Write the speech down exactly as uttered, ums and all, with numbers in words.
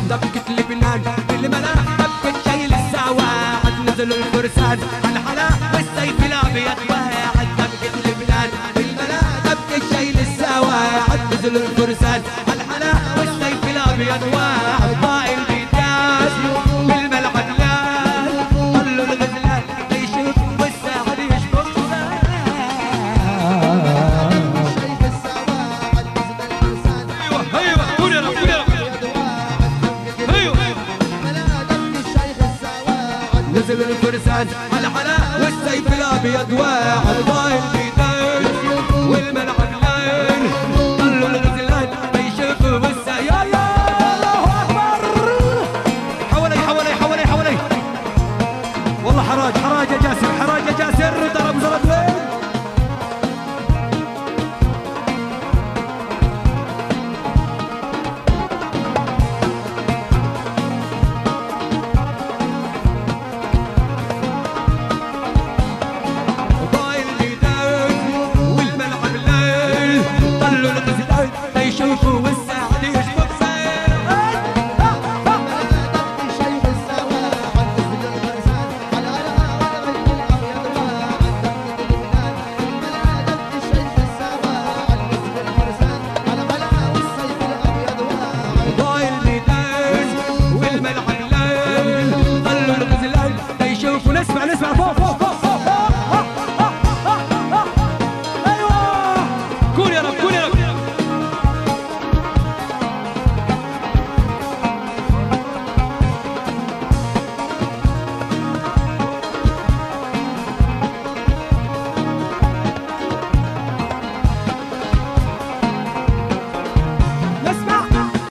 دبكة لبنان بالملا دبكة شايل السواعد نزل الفرسان الحلا والسيف الابيض واحد دبكة لبنان بالملا دبكة شايل السواعد نزل الفرسان الحلا والسيف الابيض واحد ضاء البيتاس بالملعب لا طلوا الغزلان يشوف والساحل يشبك نزل الفرسان الحلا والسيف الابيض واحد ضايل